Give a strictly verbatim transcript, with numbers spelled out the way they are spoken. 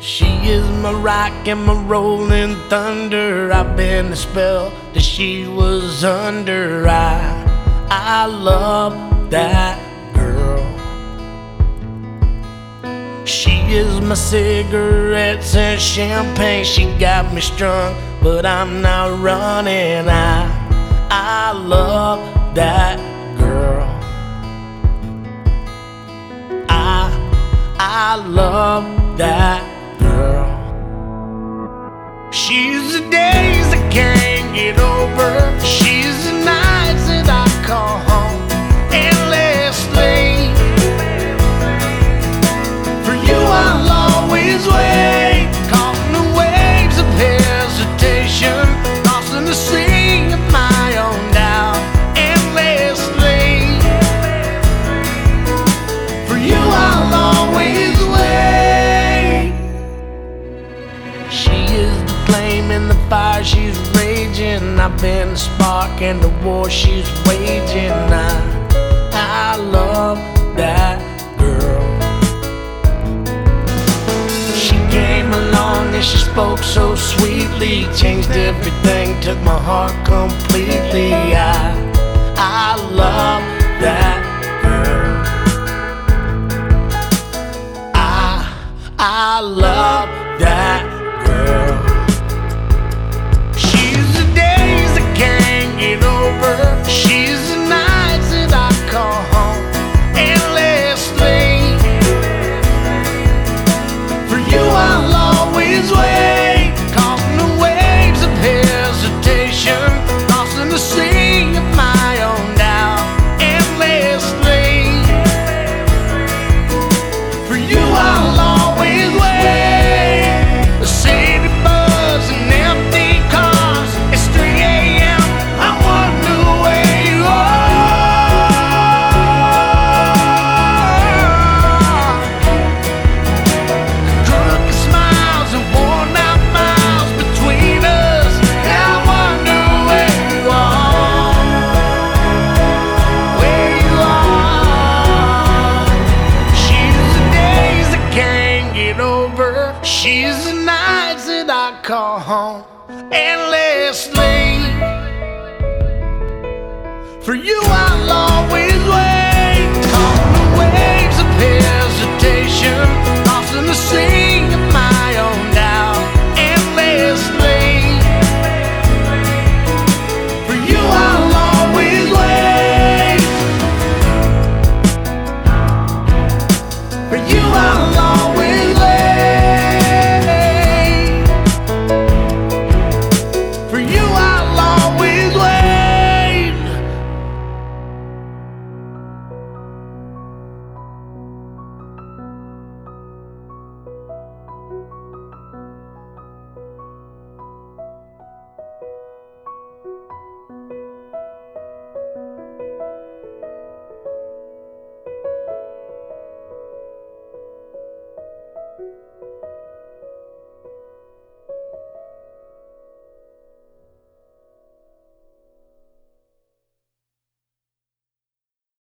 She is my rock and my rolling thunder. I've been the spell that she was under. I, I love that girl. She is my cigarettes and champagne. She got me strung, but I'm not running. I, I love that girl. I, I love that girl. She's the days I can't get over. She's the nights that I call home endlessly. For you I'll always wait, caught in the waves of hesitation, lost in the sea of my own doubt endlessly. For you I'll always wait. She is the flame in the fire, she's raging. I've been the spark in the war she's waging. I, I love that girl. She came along and she spoke so sweetly, changed everything, took my heart completely. I, I love that girl. I, I love that girl. She's the days I can't get over. She's the nights that I call home endlessly. For you I'll always wait, caught in the waves of hesitation, lost in the sea of my own doubt endlessly. For you I'll always wait. The city buzz and empty cars, it's three a m I wonder where you are. Crooked smiles and worn out miles between us, I wonder where you are. Where you are. She's the days I can't get over. She's the nights that I call home endlessly. For you I'll always wait, caught in the waves of hesitation,